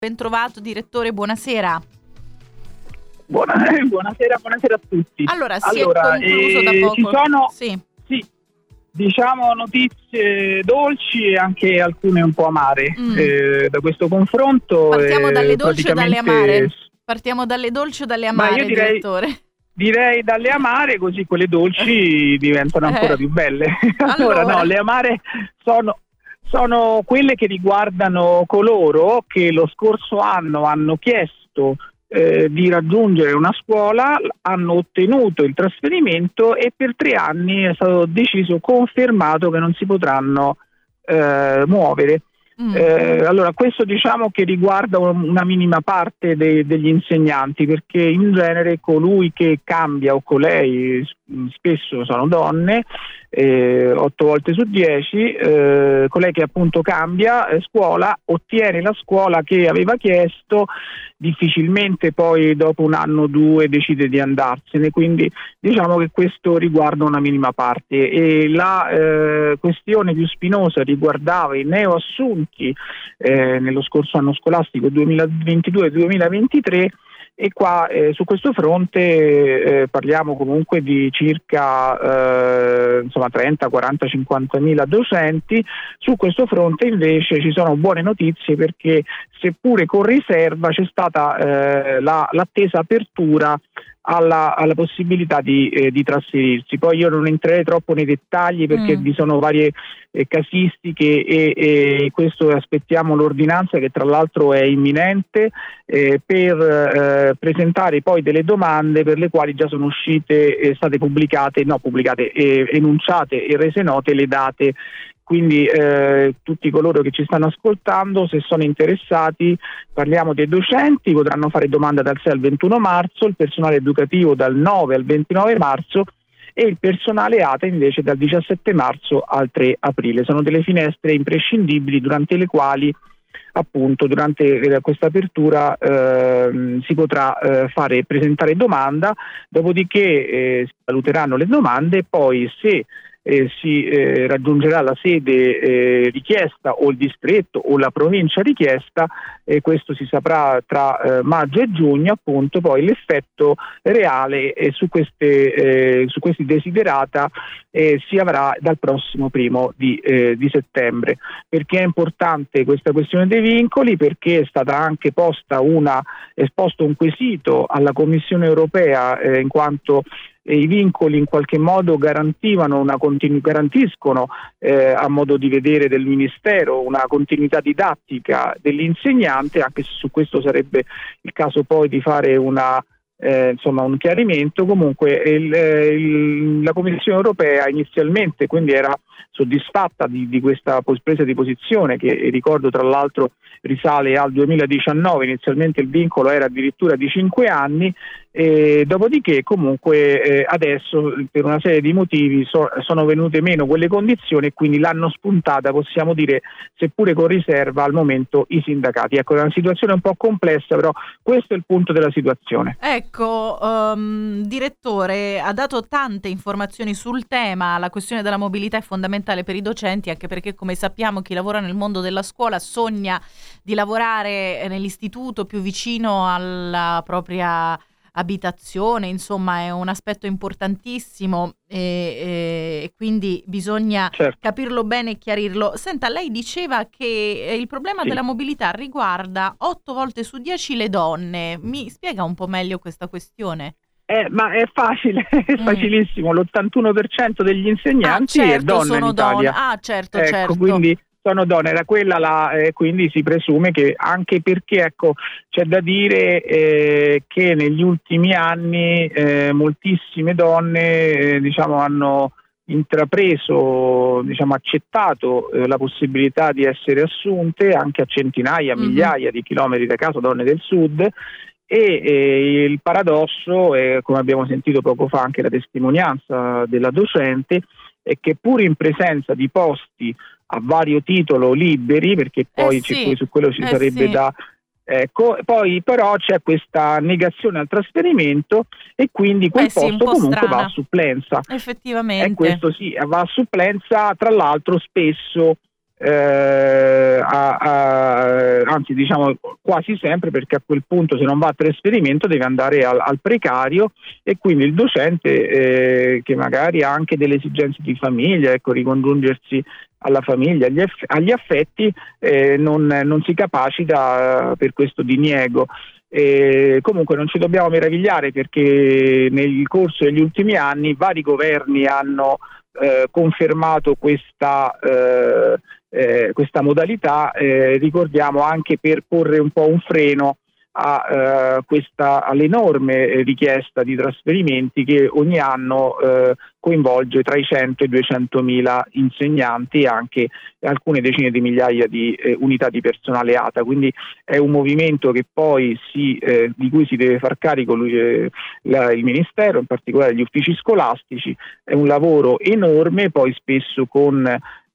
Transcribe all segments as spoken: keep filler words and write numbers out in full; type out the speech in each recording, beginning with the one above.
Ben trovato direttore, buonasera. Buona, buonasera, buonasera a tutti. Allora, si allora, è concluso eh, da poco. Ci sono, sì. sì, diciamo notizie dolci e anche alcune un po' amare Mm. eh, da questo confronto. Partiamo eh, dalle dolci o dalle praticamente- amare? Partiamo dalle dolci o dalle Ma amare, io direi- direttore? Direi dalle amare, così quelle dolci diventano ancora Eh. più belle. allora, Allora. no, le amare sono, sono quelle che riguardano coloro che lo scorso anno hanno chiesto eh, di raggiungere una scuola, hanno ottenuto il trasferimento e per tre anni è stato deciso, confermato che non si potranno eh, muovere. Mm. Eh, allora, questo diciamo che riguarda un- una minima parte dei- degli insegnanti, perché in genere colui che cambia o colei, s- spesso sono donne, eh, otto volte su dieci, eh, colei che appunto cambia eh, scuola, ottiene la scuola che aveva chiesto, difficilmente poi dopo un anno o due decide di andarsene, quindi diciamo che questo riguarda una minima parte. E la eh, questione più spinosa riguardava i neoassunti eh, nello scorso anno scolastico duemilaventidue duemilaventitré, e qua eh, su questo fronte eh, parliamo comunque di circa eh, insomma trenta, quaranta, cinquantamila docenti. Su questo fronte invece ci sono buone notizie, perché seppure con riserva c'è stata eh, la, l'attesa apertura alla, alla possibilità di, eh, di trasferirsi. Poi io non entrerei troppo nei dettagli, perché Mm. vi sono varie eh, casistiche e, e questo aspettiamo l'ordinanza, che tra l'altro è imminente, eh, per eh, presentare poi delle domande per le quali già sono uscite, eh, state pubblicate, no pubblicate, eh, enunciate e rese note le date. Quindi eh, tutti coloro che ci stanno ascoltando, se sono interessati, parliamo dei docenti, potranno fare domanda dal sei al ventuno marzo, il personale educativo dal nove al ventinove marzo e il personale A T E invece dal diciassette marzo al tre aprile. Sono delle finestre imprescindibili durante le quali appunto durante eh, questa apertura eh, si potrà eh, fare presentare domanda, dopodiché eh, si valuteranno le domande e poi se Eh, si eh, raggiungerà la sede eh, richiesta o il distretto o la provincia richiesta, e eh, questo si saprà tra eh, maggio e giugno, appunto poi l'effetto reale eh, su, queste, eh, su questi desiderata eh, si avrà dal prossimo primo di, eh, di settembre. Perché è importante questa questione dei vincoli? Perché è stata anche posta una, esposto un quesito alla Commissione europea, eh, in quanto e i vincoli in qualche modo garantivano una continu- garantiscono eh, a modo di vedere del Ministero una continuità didattica dell'insegnante, anche se su questo sarebbe il caso poi di fare una eh, insomma un chiarimento. Comunque il, il, la Commissione europea inizialmente quindi era soddisfatta di, di questa presa di posizione, che ricordo tra l'altro risale al duemiladiciannove. Inizialmente il vincolo era addirittura di cinque anni, e dopodiché comunque eh, adesso per una serie di motivi so, sono venute meno quelle condizioni e quindi l'hanno spuntata, possiamo dire, seppure con riserva al momento, i sindacati. Ecco, è una situazione un po' complessa, però questo è il punto della situazione. Ecco, um, direttore, ha dato tante informazioni sul tema. La questione della mobilità è fondamentale per i docenti, anche perché, come sappiamo, chi lavora nel mondo della scuola sogna di lavorare nell'istituto più vicino alla propria abitazione, insomma è un aspetto importantissimo e, e, e quindi bisogna Certo. capirlo bene e chiarirlo. Senta, lei diceva che il problema Sì. della mobilità riguarda otto volte su dieci le donne. Mi spiega un po' meglio questa questione? Eh, ma è facile, è Mm. facilissimo, l'ottantuno per cento degli insegnanti ah, certo, è donna sono in Italia. donne. Ah, certo, ecco, certo. Quindi sono donne, era quella la, eh, quindi si presume che, anche perché ecco c'è da dire eh, che negli ultimi anni eh, moltissime donne eh, diciamo hanno intrapreso, diciamo accettato eh, la possibilità di essere assunte anche a centinaia, Mm-hmm. migliaia di chilometri da casa, donne del sud. E eh, il paradosso, eh, come abbiamo sentito poco fa anche la testimonianza della docente, è che pur in presenza di posti a vario titolo liberi, perché poi Eh sì, c'è, su quello ci eh sarebbe sì. da... Ecco, poi però c'è questa negazione al trasferimento e quindi quel Eh sì, un posto po' comunque strana. va a supplenza. Effettivamente. E questo sì, va a supplenza, tra l'altro spesso eh, a, a, anzi diciamo quasi sempre, perché a quel punto se non va a trasferimento deve andare al, al precario, e quindi il docente eh, che magari ha anche delle esigenze di famiglia, ecco, ricongiungersi alla famiglia, agli, eff- agli affetti, eh, non, non si capacita per questo diniego. E comunque non ci dobbiamo meravigliare, perché nel corso degli ultimi anni vari governi hanno eh, confermato questa, eh, eh, questa modalità, eh, ricordiamo anche per porre un po' un freno a uh, questa all'enorme richiesta di trasferimenti che ogni anno uh, coinvolge tra i cento e i duecentomila insegnanti e anche alcune decine di migliaia di eh, unità di personale A T A. Quindi è un movimento che poi si, eh, di cui si deve far carico lui, eh, la, il Ministero, in particolare gli uffici scolastici. È un lavoro enorme, poi spesso con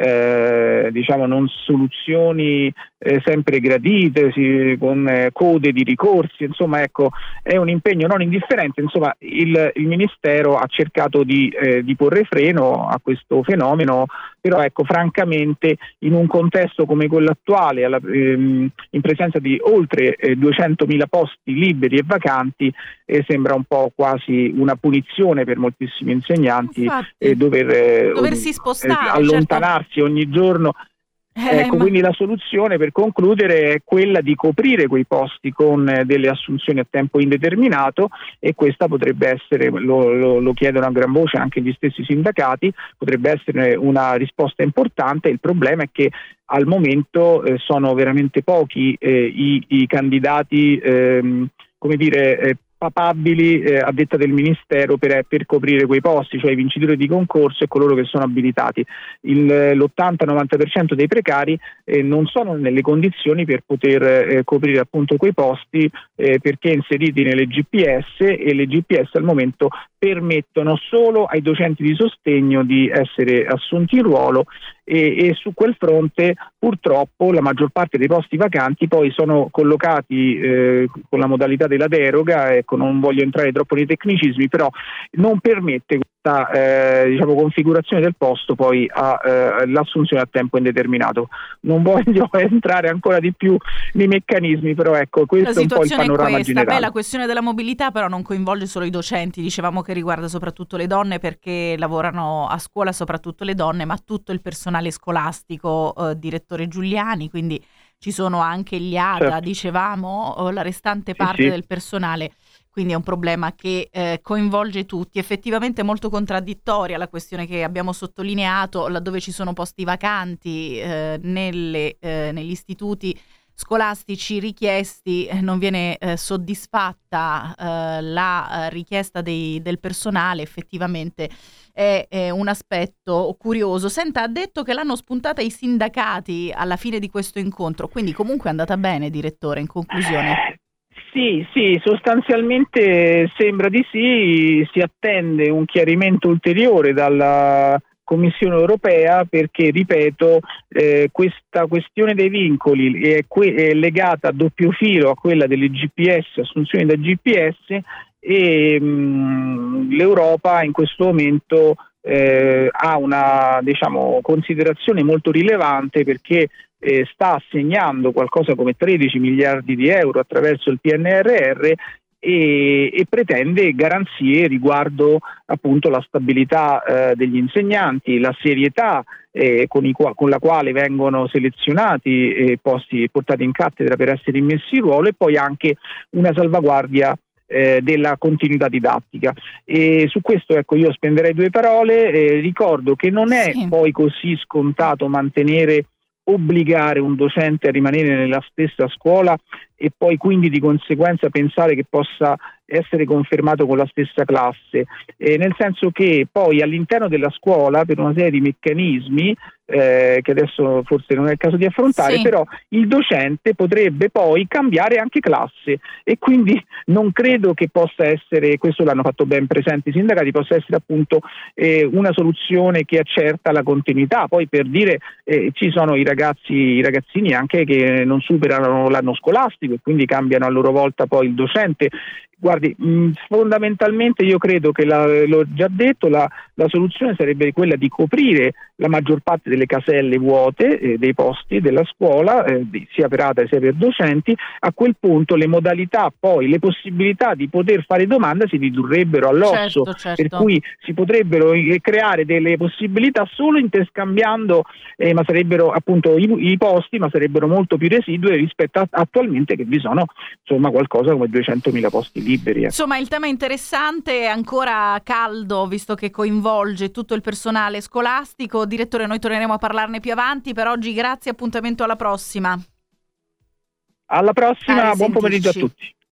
Eh, diciamo non soluzioni eh, sempre gradite, si, con eh, code di ricorsi, insomma ecco, è un impegno non indifferente. Insomma il, il Ministero ha cercato di, eh, di porre freno a questo fenomeno, però ecco, francamente in un contesto come quello attuale, alla, ehm, in presenza di oltre eh, duecentomila posti liberi e vacanti, eh, sembra un po' quasi una punizione per moltissimi insegnanti eh, dover eh, doversi spostare, eh, allontanarsi certo. ogni giorno. Eh, ecco, ma... quindi la soluzione, per concludere, è quella di coprire quei posti con eh, delle assunzioni a tempo indeterminato, e questa potrebbe essere, lo, lo, lo chiedono a gran voce anche gli stessi sindacati, potrebbe essere una risposta importante. Il problema è che al momento eh, sono veramente pochi eh, i, i candidati, ehm, come dire, eh, papabili eh, a detta del Ministero per, per coprire quei posti, cioè i vincitori di concorso e coloro che sono abilitati. Il, l'ottanta novanta per cento dei precari eh, non sono nelle condizioni per poter eh, coprire appunto quei posti eh, perché inseriti nelle G P S, e le G P S al momento permettono solo ai docenti di sostegno di essere assunti in ruolo, e, e su quel fronte purtroppo la maggior parte dei posti vacanti poi sono collocati eh, con la modalità della deroga. Ecco, non voglio entrare troppo nei tecnicismi, però non permette questa eh, diciamo, configurazione del posto poi all'assunzione a, eh, a tempo indeterminato. Non voglio entrare ancora di più nei meccanismi, però ecco, questo è un po' il panorama è generale. Beh, la questione della mobilità però non coinvolge solo i docenti, dicevamo che riguarda soprattutto le donne, perché lavorano a scuola soprattutto le donne, ma tutto il personale scolastico, eh, direttore Giuliani, quindi ci sono anche gli A D A, certo. dicevamo, la restante parte sì, sì. del personale. Quindi è un problema che eh, coinvolge tutti. Effettivamente è molto contraddittoria la questione che abbiamo sottolineato, laddove ci sono posti vacanti eh, nelle, eh, negli istituti scolastici richiesti, eh, non viene eh, soddisfatta eh, la richiesta dei, del personale. Effettivamente è, è un aspetto curioso. Senta, ha detto che l'hanno spuntata i sindacati alla fine di questo incontro, quindi comunque è andata bene, direttore, in conclusione? Sì, sì, sostanzialmente sembra di sì. Si attende un chiarimento ulteriore dalla Commissione europea, perché, ripeto, eh, questa questione dei vincoli è, que- è legata a doppio filo a quella delle G P S, assunzioni da G P S, e mh, l'Europa in questo momento eh, ha una, diciamo, considerazione molto rilevante, perché Eh, sta assegnando qualcosa come tredici miliardi di euro attraverso il P N R R e, e pretende garanzie riguardo appunto la stabilità eh, degli insegnanti, la serietà eh, con, i, con la quale vengono selezionati e posti portati in cattedra per essere immessi in ruolo, e poi anche una salvaguardia Eh, della continuità didattica. E su questo, ecco, io spenderei due parole. Eh, ricordo che non è sì. poi così scontato mantenere, obbligare un docente a rimanere nella stessa scuola e poi quindi di conseguenza pensare che possa essere confermato con la stessa classe, eh, nel senso che poi all'interno della scuola, per una serie di meccanismi eh, che adesso forse non è il caso di affrontare, sì. però il docente potrebbe poi cambiare anche classe, e quindi non credo che possa essere, questo l'hanno fatto ben presente i sindacati, possa essere appunto eh, una soluzione che accerta la continuità. Poi, per dire, eh, ci sono i ragazzi, i ragazzini anche che non superano l'anno scolastico e quindi cambiano a loro volta poi il docente. Guardi, mh, fondamentalmente io credo che, la, l'ho già detto, la, la soluzione sarebbe quella di coprire la maggior parte delle caselle vuote eh, dei posti della scuola, eh, sia per A T A sia per docenti. A quel punto le modalità, poi le possibilità di poter fare domanda si ridurrebbero all'osso, Certo, certo. per cui si potrebbero eh, creare delle possibilità solo interscambiando, eh, ma sarebbero appunto i, i posti, ma sarebbero molto più residui rispetto a attualmente, che vi sono insomma qualcosa come duecentomila posti liberi. Insomma, il tema è interessante, è ancora caldo visto che coinvolge tutto il personale scolastico. Direttore, noi torneremo a parlarne più avanti. Per oggi grazie, appuntamento alla prossima. Alla prossima, buon pomeriggio a risentirci. tutti.